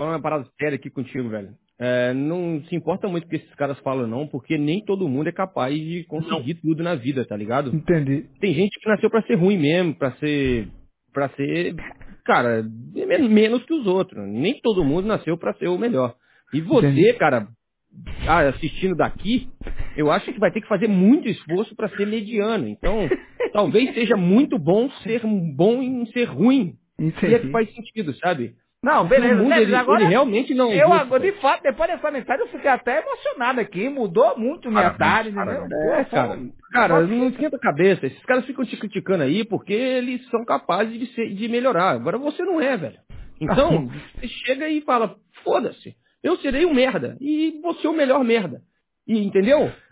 falar uma parada séria aqui contigo, velho. Não se importa muito o que esses caras falam, não, porque nem todo mundo é capaz de conseguir tudo na vida, tá ligado? Entendi. Tem gente que nasceu pra ser ruim mesmo, pra ser, cara, menos que os outros. Nem todo mundo nasceu pra ser o melhor. E você, Entendi. cara, assistindo daqui, eu acho que vai ter que fazer muito esforço pra ser mediano. Então, talvez seja muito bom ser bom em ser ruim. Se é que Entendi. faz sentido, sabe? Não, Porque o beleza. mundo, Sérgio, ele agora, realmente não é eu justo, agora, de velho. fato, depois dessa mensagem, eu fiquei até emocionado aqui. Mudou muito minha Parabéns, tarde, entendeu? parabéns. Pô, foi Cara. um Cara, negócio não que... esquenta a cabeça. Esses caras ficam te criticando aí porque eles são capazes de melhorar. Agora você não é, velho. Tá bom. Então, você chega e fala, foda-se, eu serei um merda. E você é o melhor merda. E, entendeu?